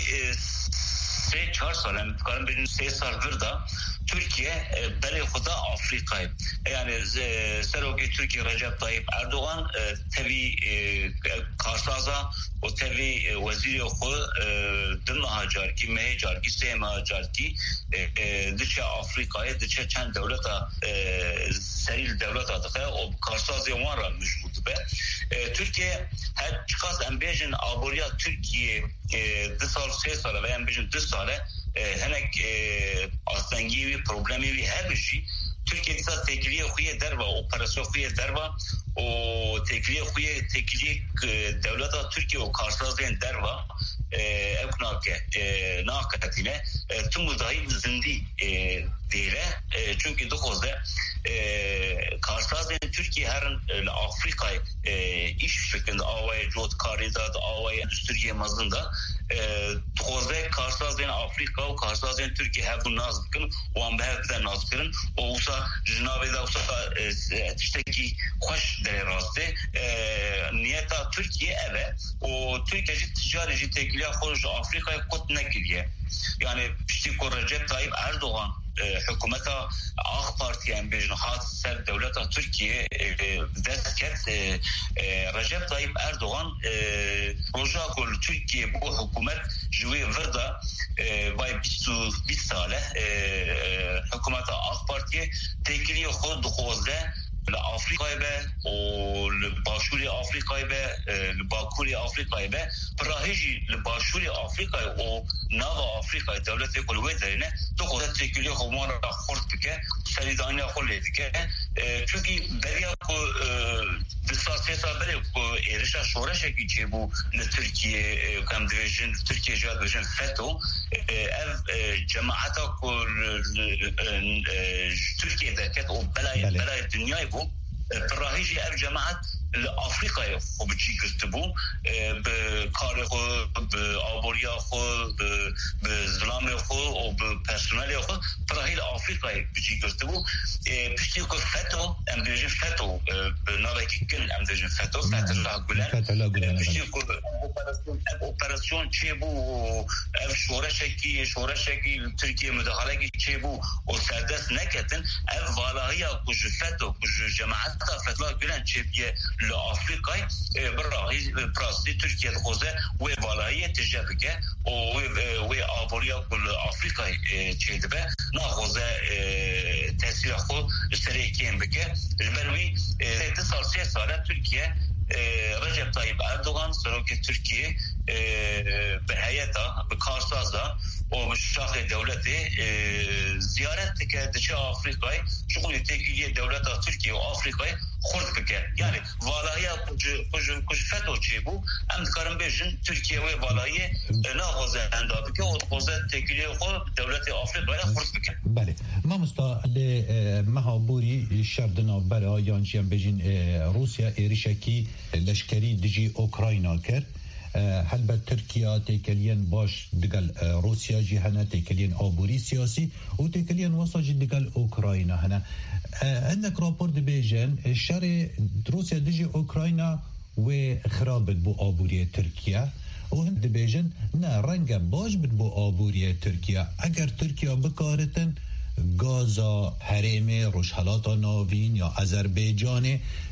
سه چهار سالم بکارم بیرون سه سال ورده Türkiye beli xuda Afrika'yı yani seroki Türkiye Recep Tayyip Erdoğan tabi karsaza o tabi veziri xo dim hacar ki mehacar ki sema hacar ki diçe Afrika'ya diçe çend devleta seril devleta dıkaya o karsazı var mevcut be Türkiye her çıkas embejin aburiya Türkiye dısal se sala ve embejin dısale henek aslında bir problemi bir her bir şey Türkiye'de ise tekliye huye derva operasyon huye derva o tekliye huye tekliye devleta Türkiye o karsazlayan derva اکناکه ناقتینه تم دایی زندی دیره çünkü دخوزده کارساز Türkiye هرن Afrika'yı iş şeklinde avaya jot karidad avaya endüstriye mazında دخوزده کارسازین Afrika و کارسازین Türkiye her bu naz bakın o an behevden naz bakın olsa jinabe da olsa tişteki hoş dere rastı niyeta Türkiye eve o Türkiye ticari tekliye hoş Afrika'yı kot nekiliye yani işte Recep Tayyip Erdoğan hükümete AK Parti'nin bir hat ser devleta Türkiye destek Recep Tayyip Erdoğan proje kol Türkiye bu hükümet jüve verda vay bir sale hükümete AK Parti'ye tekliye kod dokuzda Afrika'yı ve o Başuri Afrika'yı ve Bakuri Afrika'yı ve Prahici Başuri Afrika'yı o Nava Afrika'yı devleti kulübelerine dokuzda tekliye kumara kort bike seridaniye kolledike çünkü beriya ko disasiyeta beri ko erişa şora şekilde bu Türkiye kam division Türkiye jad division FETÖ ev cemaata ko Türkiye'de ket o belay belay dünyayı bu براهيجي اف جماعات لافريقيا خو بتشي كرتبو بكاري خو بابوريا خو بزلامي خو او بpersonel خو براهي لافريقيا بتشي كرتبو بشتي كو فتو ام ديجي فتو بنوكي كن ام ديجي فتو فتلا غولان بشتي كو operasyon çebu ev şoreşeki şoreşeki Türkiye müdahale çebu o serbest neketin ev valahiya kuju FETÖ kuju cemaat Fethullah Gülen çebiye le Afrika'yı bırahi prasti Türkiye'de koze ve valahiye tecrübeke o ve aboriya kul Afrika'yı çeydibe na koze tesir akı sereyken beke bervi seyde sarsiye sara Türkiye Recep Tayyip Erdoğan Sarıki Türkiye به heyeta به کارسازda o şahı devleti ziyaret dikkat Afrika'yı şuğul tekiliye devleti Türkiye o Afrika'yı kurt bike yani valahiya kucu kucu kucu FETÖ çi bu hem karın bejin Türkiye ve valahiye ne hoze enda bike o hoze tekiliye o devleti Afrika'yı kurt bike. بله ما مستا مهابوری شردنا برا یانجیان بجین روسیا ایریشکی لشکری دجی اوکراینا کرد هلبت ترکیه تکلیان باش دگل روسیا جی هنه تکلیان آبوری سیاسی و تکلیان واسا جی دگل اوکراینا هنه عندك راپور دبیجن شر روسیا دجی اوکراینا و خرابت بو آبوری ترکیه و هم دبیجن نه رنگ باش بد بو آبوری ترکیه اگر ترکیه بکارتن گازا حریم روشحلاتا ناوین یا آذربایجان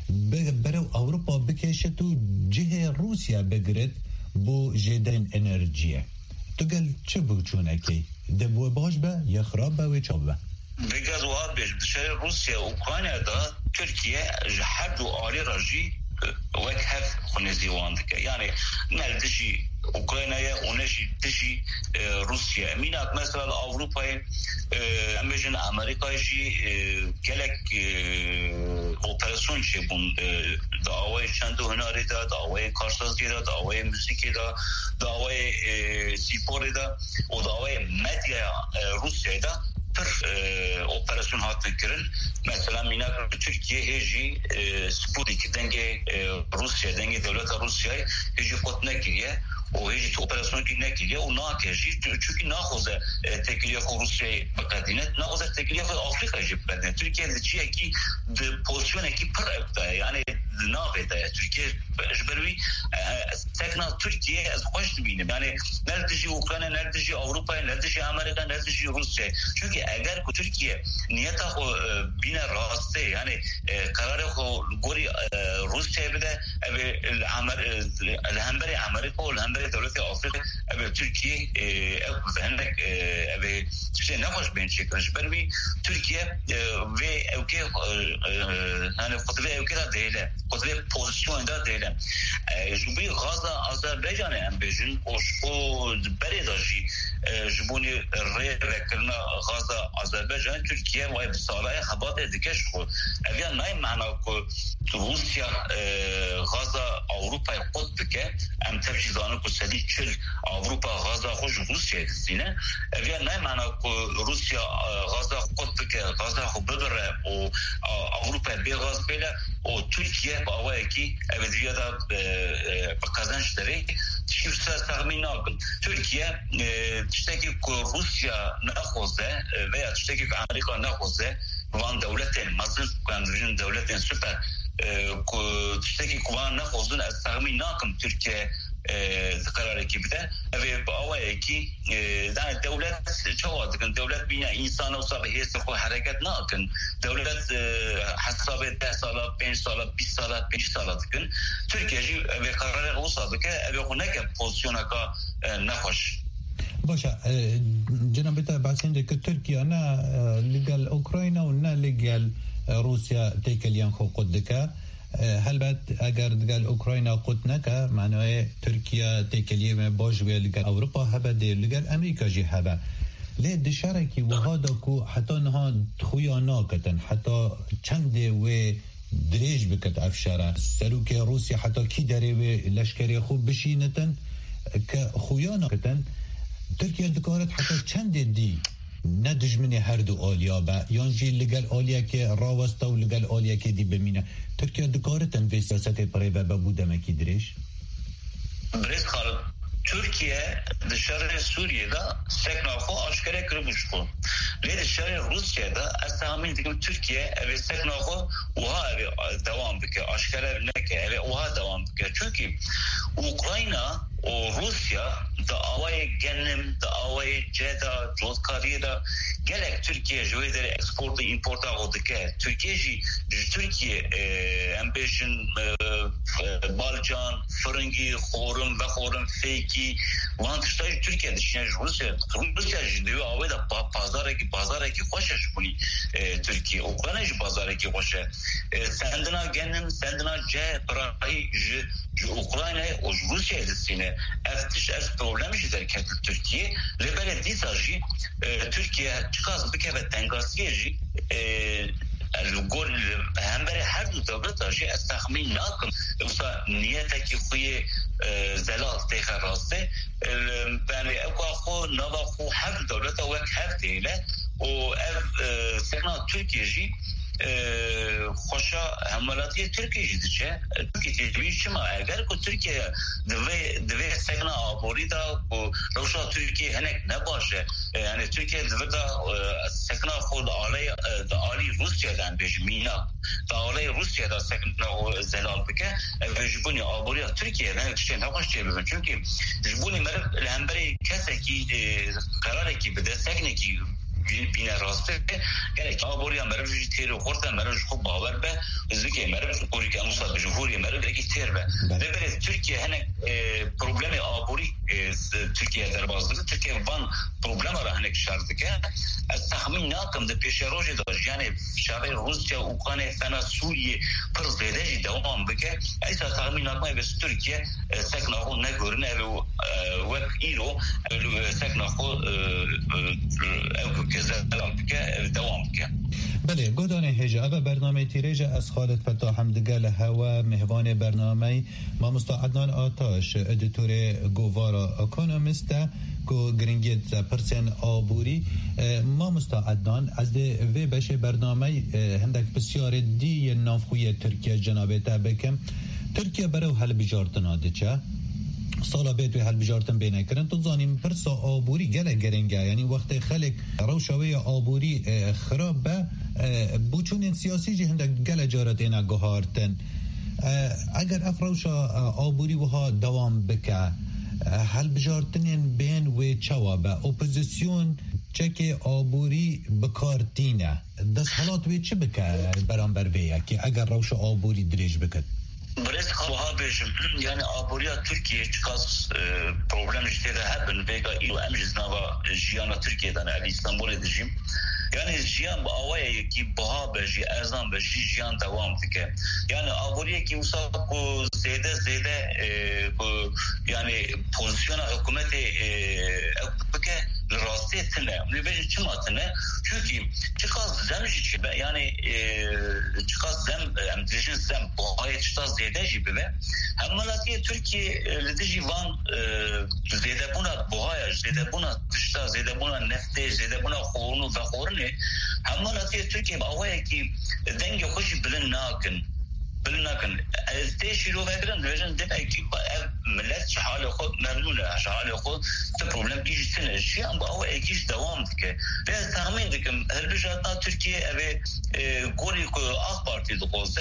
برو اروپا بکشه تو جه روسیا بگرد بو جدن انرژیه تو گل چه بو چونه کی دبو باش به یا خراب به و چابه بگاز و ها بیش بشار روسیا اوکراینیا دا ترکیه هر دو آلی راجی وک هف خونزیوان دکه یعنی نردشی اوکراینaya اونشی دشی روسیا مینات مثلا اروپای امریکن امریکایشی گلک اپراسyon şey bun davayı çende hünari da davayı karsazlığı da davayı müzik da davayı spor da o davayı medya Rusya'da tır operasyon hattı kirin mesela minak Türkiye heji Sputnik denge Rusya denge devlet Rusya'yı heji kotuna giriyor o heji operasyon girine giriyor o na keji çünkü na hoze tekliye Rusya'yı bakadinet na hoze tekliye Afrika jiplerden Türkiye'de çiğ ki pozisyon ki pır yani ne yapıyor Türkiye jbervi tekna Türkiye az hoş dibine yani neredeci Ukrayna neredeci Avrupa neredeci Amerika neredeci Rusya çünkü eğer ki Türkiye niyet o bina rastı yani kararı o gori Rusya bir de el Amer el Hambari Amerika o Hambari devleti Afrika ve Türkiye efendik ve şey ne hoş ben çekiyor jbervi Türkiye ve ülke yani fotoğrafı ülkeler değil قدرت پوزیشن دا دیدم جوبی غزه آذربایجان هم بیشتر اوشو بری داشتی جبونی ری وکرنا غزه آذربایجان ترکیه وای بسالای خبات دیگهش خود اویا نای معنا که روسیا غزه اروپا قد بکه ام تفجیزانه که سدی چل اروپا غزه خوش روسیا دستینه اویا نای معنا که روسیا غزه قد بکه غزه خو ببره و اروپا بی غاز بیله و ترکیه با اوه کی اویدویا دا بکازنش داره شیفت تخمین نکن ترکیه تشتکی که روسیا نخوزه veya tüşteki Amerika nexoze van devletin mazır kandırıcın devletin süper tüşteki kuvan nexozun az tahmin nakim Türkiye karar ekibide ve bu avaya ki yani devlet çoğaldıkın devlet bina insan olsa ve hesap hareket nakin devlet hesabı ده سال پنج سال بیست سال بیست سال dıkın Türkiye ve karar olsa dıkı ve hunaka pozisyona ka nexoş باشه جناب تا بحثین که ترکیه نه لگل اوکراین و نه لگل روسیا تکلیان خو قد که هلبت اگر لگل اوکراین قد نکه معنای ترکیه تکلیه باش و لگل اروپا هبه دی لگل امریکا جی هبه لی دشاره کی وهادا کو حتی نها خویا ناکتن حتی چند و دریج بکت افشاره سلوک روسیا حتی کی داره و لشکری خوب بشینتن که خویا ناکتن ترکیه دکارت حتی چند دی نه دجمنی هر دو آلیا با یانجی لگل آلیا که راوسته و لگل آلیا که دی بمینه ترکیه دکارت انوی سیاست پریوه ببوده مکی دریش بریز خالد Türkiye dışarı Suriye'de seknafı aşkare kırmıştı. Ve dışarı Rusya'da tahmin ediyorum Türkiye ve seknafı oha ve devam bike aşkare neke ve oha devam bike. Çünkü Ukrayna o Rusya da avayı genim da avayı ceda cozkariye da gerek Türkiye jüveleri eksportu importa oldu ki Türkiye Türkiye ambition Balcan Fırıngi Xorum ve Xorum Feyki Vantıştayı Türkiye dışında Rusya Rusya diyor avayı da pazaraki pazaraki hoşaş bunu Türkiye Ukrayna pazaraki hoşa sendina genim sendina ce prahi Ukrayna o Rusya dışında eftiş es problemi derken Türkiye ve böyle disaji Türkiye çıkaz bir kere tengasiye الگول هم برای هر دو دولت داشته از تخمین نکن مثلا نیتی خوی زلال تیخ راسته برای اقا خو نوا خو هر دو دولت او یک هفته و اف سکنا ترکیه جی خوشا حملاتی ترکیه جدی چه ترکیه تجویز چما اگر که ترکیه دوی دوی سکنا آبوری دا و روشا ترکیه هنک نباشه یعنی ترکیه دوی دا سکنا خود آلی دا آلی روسیا دن بیش مینا دا آلی روسیا دا سکنا زلال بکه و جبونی آبوری ترکیه هنک چه نباش چه ببین چونکه جبونی مرد لحنبری کسی که قراره که بده سکنه که بینه راسته gerek آبوری هم برای تیر و خورتن برای خوب باور به ازدیکی برای کوری که اموسا به جمهوری برای دیگه تیر به برای ترکیه هنه پروبلم آبوری ترکیه در بازده ترکیه وان پروبلم را هنه شرطه که از تخمین ناکم ده پیش روژه داشت یعنی شبه روسیا اوکراین فنا سوریه پر زیده جی دوام بکه ایسا تخمین ناکم به ترکیه سکن آخو نگورنه و وک ایرو سکن آخو اوکو بله گودان هجا و برنامه تیریج از خالد فتاح حمدگل هوا مهوان برنامه ما مستعدان آتاش ادیتور گوارا اکونومیست کو گرینگیت پرسن آبوری ما مستعدان از وی بشه برنامه هندک بسیار دی نافخوی ترکیه جنابه تبکم ترکیه برای حل بجارتن آده سالا بیت و حل بجارتن بینه کرن تو زانیم پرسا آبوری گله گرنگه یعنی وقت خلق روشاوی آبوری خراب به بوچون سیاسی جی هنده گله جارت اینا گهارتن اگر افروشا آبوری وها دوام بکه حل بجارتن بین و چوابه اپوزیسیون چک آبوری بکارتینه دست حالات وی چه بکه برام بر ویه که اگر روشا آبوری دریج بکد برز خواه بشم یعنی آبوریا ترکیه چکاس پروبلم جدی ده هبن بگا ایلو امجز نوا جیانا ترکیه دانه علی استانبول دجیم یعنی جیان با آوائه یکی بها بجی ارزان بجی جیان دوام دیگه یعنی آبوریه که اوسا کو زیده زیده یعنی پوزیشن حکومت بکه راستی تنه میبینی چه ما تنه چونکی چکاز زمجی چی به یعنی چکاز زم امدیشن زم باهای چتا زیده جی به همالاتی ترکیه لدیجی وان زیده بونا باهای زیده بونا تشتا زیده بونا نفته زیده بونا خورنو و خورنه همالاتی ترکیه باوایی که دنگ خوشی بلن ناکن بلن ناکن تیشی رو بگرن دویجن دیگه که ملت شحال خود ممنونه شحال خود تا پروبلم کیش تنه شی هم باوایی کیش دوام دیگه بیاد تخمین دیگم هر بجاتنا ترکیه اوه گوری که آخ پارتی دقوزه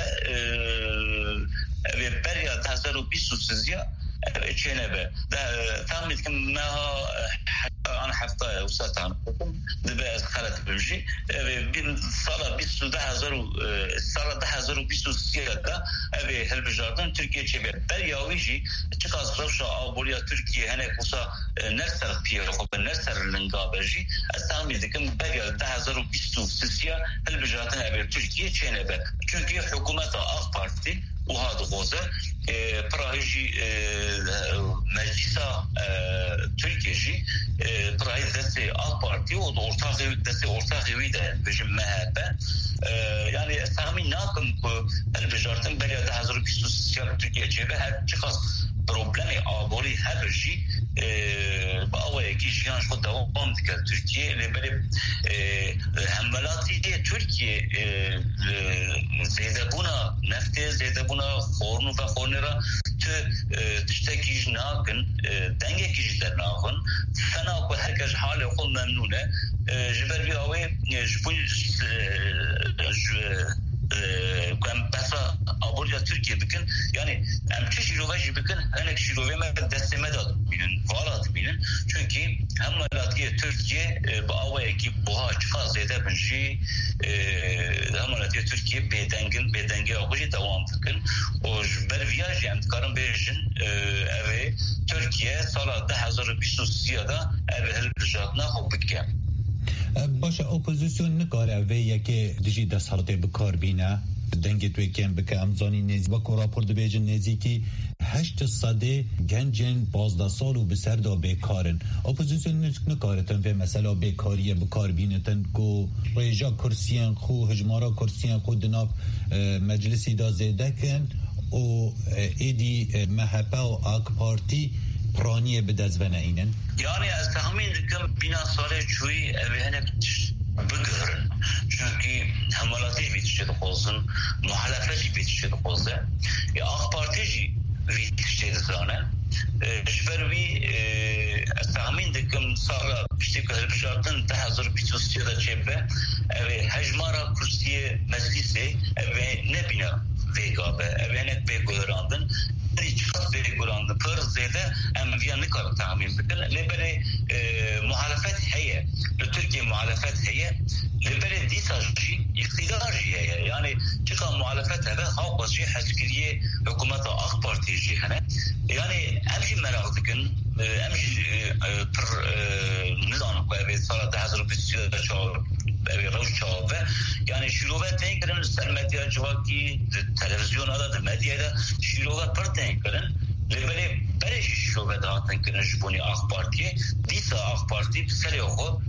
اوه بریا تحصیل و بیست و سیزیا چینه به تخمین که ما أنا حفظة وساتان دبا خلت بمشي بين صلاة بيستو ده هزارو صلاة ده هزارو بيستو سيادة أبي هالبجاردن تركيا شبه بريا ويجي تقاس روشة أو بوليا تركيا هناك وصا نرسل فيها خب نرسل لنقابجي استعمل ذكر بريا ده هزارو بيستو سيا هالبجاردن أبي تركيا شينه به تركيا حكومة آخ بارتي وهذا غوزة براهجي مجلسة تركيا جي براهي دستي آخ بارتي وورتاقي دستي ورتاقي ويدا بجم مهابة يعني استعمل ناكم البجارتن بريا ده هزارو بيستو سيا تركيا جيبه هاد چخاص پروبلمی آبوری هر جی با اولی که جیان شد دوام دیگر ترکیه لبری حملاتی ترکیه زیاده بونا نفته زیاده بونا خورنو و خورنی را تو تشتکیش ناکن دنگه کیش در ناکن فنا که هرکش حال خود ممنونه جبر بی اوی جبوی كان بس أبوريا تركيا بكن يعني أم كشي روجي بكن أنا كشي روجي ما دست مداد بينن فالات بينن çünkü هم لاتيه تركيا بأوي كي بها چقا زيادة بنشي هم لاتيه تركيا بدنگن بدنگي أوجي دوام بكن وجبر فياج يعني كارم بيجن أبي تركيا سال ده هزار بیست و سه دا أبي هالبجاتنا خو بكن باشه اپوزیسیون نکاره اوه که دیجی دست حالته بکار بینه دنگی توی کم بکه امزانی نزی وکو راپور دو بیجن نزی که هشت صده گنجن بازده سال و بسر دا بیکارن اپوزیسیون نکاره تن و مثلا بیکاریه بکار بینه تن که ریجا کرسیان خو هجمارا کرسیان خو دناب مجلسی دا زیده کن و ایدی محبه و آک پارتی پرانیه به دزونه اینن yani az tahmin ediyorum bina sale çuy evhene bugürün çünkü hamalatı bitişte olsun muhalefet bitişte olsun ya AK Parti'ci bitişte zane şbervi az tahmin ediyorum sala işte kalbişatın daha zor bitişte de çepe ve hecmara kursiye meclisi ve ne bina vegabe evhene begörandın çıkart bir kuranda per zede em viyanı kar tahmin bikin lebere muhalefet heye Türkiye muhalefet heye lebere disajı iktidar heye yani çıkan muhalefet heve halkçı haskeriye hükümete AK Parti'ci hene yani emji merak dikin emji per nizam ve salata hazır bir çağır ve roş çağır yani şirove tenkren ser medya cevaki televizyonda da medyada şirove per tenkren lebere bereji şirove da tenkren jibuni AK Parti'ye disa AK Parti seri oku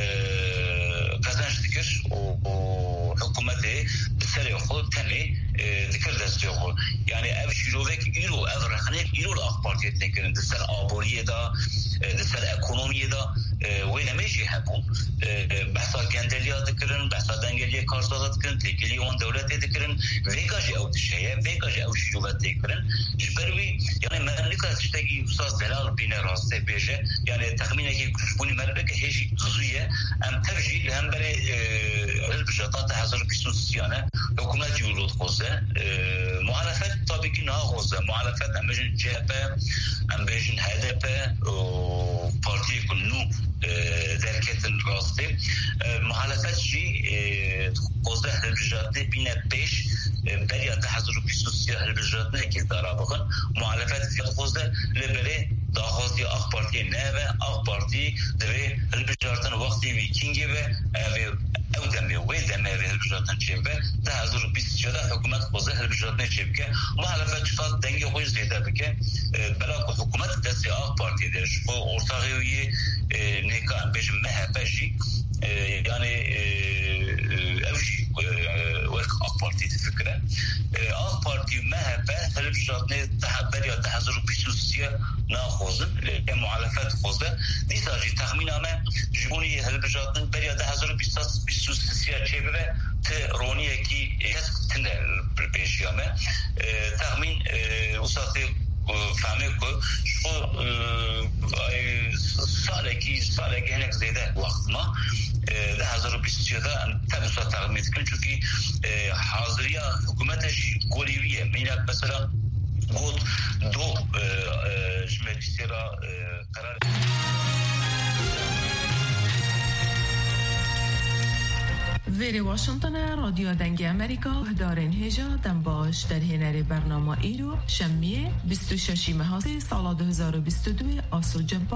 kazanç dikir o hükümeti seri oku temi dikir desti oku yani ev şirove ki iro ev rakhane iro AK Parti'ye tenkren deser aboriye da deser ekonomiye da ve nemeji hepun bahsa kendeliya dikirin bahsa dengeliye karşıladı dikirin tekili on devlete dikirin vegaj ev dişeye vegaj ev şirove dikirin jbervi yani memleket işte ki ustaz delal bine rastı beje yani tahmine ki bunu merbek heji zuye em tevji hem böyle elbette hazır bir sosyane hükümet yurdu koze muhalefet tabii ki ne koze muhalefet em bejin C H P em bejin H D P parti kunu derketin rastı muhalefetçi koze elbette bine beş بریا ده هزار و بیست و سه هلبجات نه که دارا بکن معالفت زیاد خوزده لبره داخواستی آخ پارتی نه و آخ پارتی دوی هلبجارتن وقتی ویکینگی و او دمه و دمه و هلبجارتن چه به ده هزار و بیست و چهار حکومت خوزده هلبجارتن چه بکه معالفت چفات دنگی خوش زیده بکه بلا که حکومت دستی آخ پارتی درش و ارتاقیوی نکان بجم مهبشی yani evşi وek AK Parti fikre AK Parti M H P televizyon tahabberi ya da hazır pisusiye naxozun le muhalefet xozda disaji tahminame jibuni televizyon beri ya da hazır pisusiye çevre te roniye ki tine beşiyame tahmin usatı فهمه که شو ساله کی ساله که هنگ زیده وقت ما ده هزار و بیست و چهار تبصره تقدیم کن چون که حاضری حکومتش گلیویه میاد مثلا گفت دو مجلسی را قرار ویری واشنطن رادیو دنگ امریکا دارین هجا دنباش در هنر برنامه ایرو شمیه بیست و شش ماه سال دو هزار و بیست و دو آسو جبا